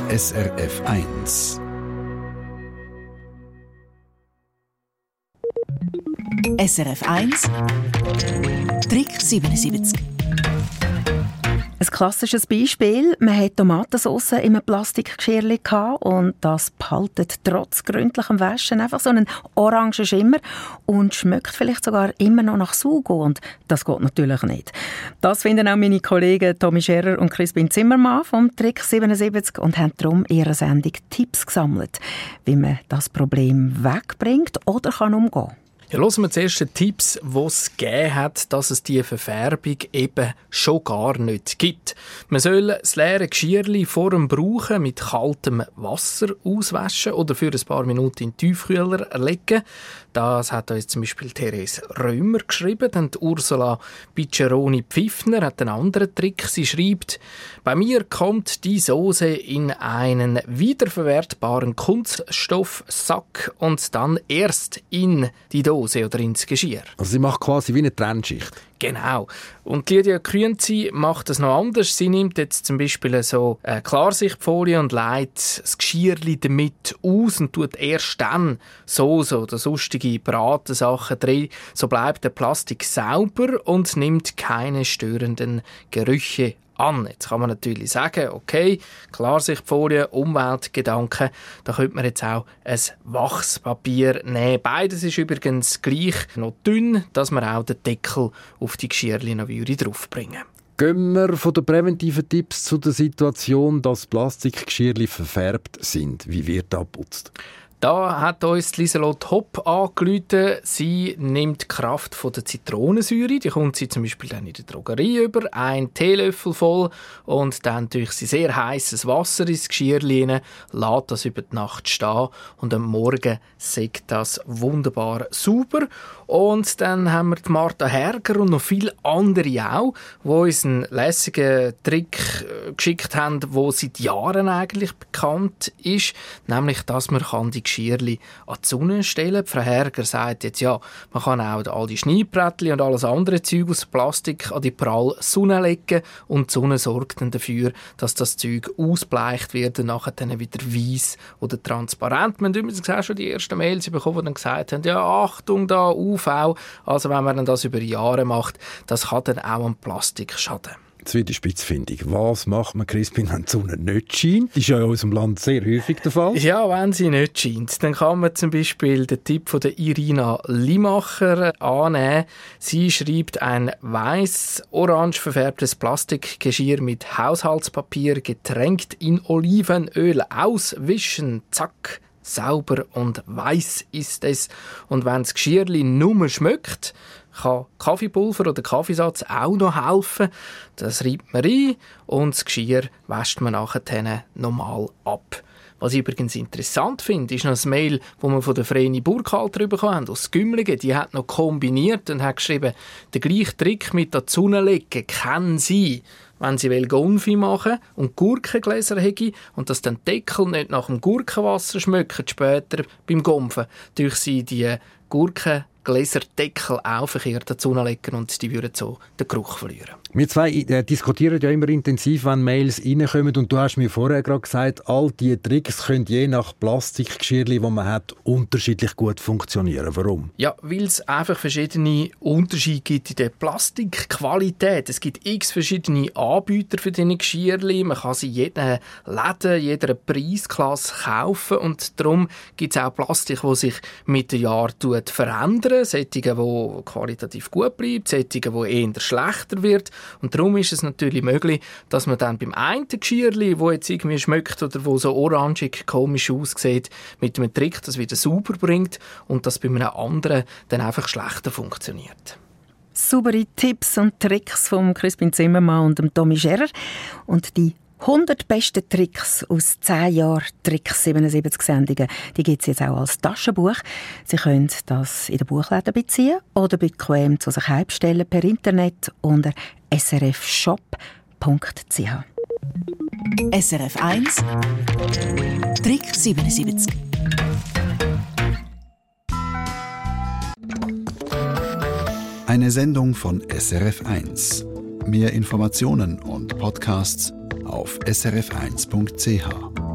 SRF 1. SRF 1 Trick 77. Ein klassisches Beispiel: Man hat Tomatensauce in einem Plastikgeschirrchen und das behaltet trotz gründlichem Waschen einfach so einen orangen Schimmer und schmeckt vielleicht sogar immer noch nach Sugo. Und das geht natürlich nicht. Das finden auch meine Kollegen Tommy Scherer und Crispin Zimmermann vom Trick 77 und haben darum in ihrer Sendung Tipps gesammelt, wie man das Problem wegbringt oder kann umgehen. Ja, hören wir zuerst die Tipps, die es gegeben hat, dass es diese Verfärbung eben schon gar nicht gibt. Man soll das leere Geschirrchen vor dem Brauchen mit kaltem Wasser auswaschen oder für ein paar Minuten in den Tiefkühler legen. Das hat uns zum Beispiel Therese Römer geschrieben. Dann Ursula Picceroni-Pfiffner hat einen anderen Trick. Sie schreibt: Bei mir kommt die Soße in einen wiederverwertbaren Kunststoffsack und dann erst in die Dose oder ins Geschirr. Also sie macht quasi wie eine Trennschicht. Genau. Und Lydia Grünzi macht das noch anders. Sie nimmt jetzt zum Beispiel so eine Klarsichtfolie und leitet das Geschirrchen damit aus und tut erst dann Soße oder sonstige Bratensachen drin. So bleibt der Plastik sauber und nimmt keine störenden Gerüche an. Jetzt kann man natürlich sagen, okay, Klarsichtfolie, Umweltgedanken, da könnte man jetzt auch ein Wachspapier nehmen. Beides ist übrigens gleich noch dünn, dass man auch den Deckel auf die Geschirrchen noch draufbringen würde. Gehen wir von den präventiven Tipps zu der Situation, dass Plastikgeschirrchen verfärbt sind. Wie wird das geputzt? Da hat uns Lieselotte Hopp angerufen. Sie nimmt Kraft von der Zitronensäure. Die kommt sie zum Beispiel dann in der Drogerie über. Ein Teelöffel voll und dann durch sie sehr heißes Wasser ins Geschirrchen rein, lässt das über die Nacht stehen und am Morgen sägt das wunderbar sauber. Und dann haben wir die Martha Herger und noch viele andere auch, die uns einen lässigen Trick geschickt haben, der seit Jahren eigentlich bekannt ist, nämlich, dass man die Geschirrchen an die Sonne stellen kann. Frau Herger sagt jetzt, ja, man kann auch all die Schneebrettchen und alles andere Zeug aus Plastik an die pralle Sonne legen und die Sonne sorgt dann dafür, dass das Zeug ausbleicht wird und nachher dann wieder weiss oder transparent. Wir haben übrigens auch schon die ersten Mails bekommen, die dann gesagt haben, ja, Achtung da, UV. Also wenn man das über Jahre macht, das kann dann auch am Plastik schaden. Jetzt wird die Spitzfindig. Was macht man, Crispin, wenn die Sonne nicht scheint? Das ist ja in unserem Land sehr häufig der Fall. Ja, wenn sie nicht scheint, dann kann man zum Beispiel den Tipp von der Irina Limacher annehmen. Sie schreibt: ein weiß-orange verfärbtes Plastikgeschirr mit Haushaltspapier getränkt in Olivenöl auswischen. Zack. Sauber und weiss ist es. Und wenn das Geschirrli nur schmeckt, kann Kaffeepulver oder Kaffeesatz auch noch helfen. Das reibt man ein und das Geschirr wäscht man nachher normal ab. Was ich übrigens interessant finde, ist noch ein Mail, das wir von der Vreni Burkhalter bekommen haben, aus Gümligen. Die hat noch kombiniert und hat geschrieben, den gleichen Trick mit der Sonne legen kennen sie, wenn sie Gonfi machen und Gurkengläser haben und dass dann die Deckel nicht nach dem Gurkenwasser schmecken später beim Gonfen, durch sie die Gurkengläserdeckel auch verkehrt an die Sonne legen und die würden so den Geruch verlieren. Wir zwei diskutieren ja immer intensiv, wenn Mails reinkommen. Und du hast mir vorher gerade gesagt, all diese Tricks können je nach Plastikgeschirrchen, das man hat, unterschiedlich gut funktionieren. Warum? Ja, weil es einfach verschiedene Unterschiede gibt in der Plastikqualität. Es gibt x verschiedene Anbieter für diese Geschirrchen. Man kann sie in jedem Laden, jeder Preisklasse kaufen. Und darum gibt es auch Plastik, das sich mit den Jahren verändert. Solche, die qualitativ gut bleibt, solche, die eher schlechter wird. Und darum ist es natürlich möglich, dass man dann beim einen Geschirrchen, das jetzt irgendwie schmeckt oder wo so orangig komisch aussieht, mit einem Trick das wieder sauber bringt und das bei einem anderen dann einfach schlechter funktioniert. Saubere Tipps und Tricks von Crispin Zimmermann und Tommy Scherer. Und die 100 besten Tricks aus 10 Jahren Trick 77 Sendungen, die gibt es jetzt auch als Taschenbuch. Sie können das in den Buchläden beziehen oder bequem zu sich heimstellen per Internet unter srfshop.ch. SRF 1 Trick 77. Eine Sendung von SRF 1. Mehr Informationen und Podcasts auf srf1.ch.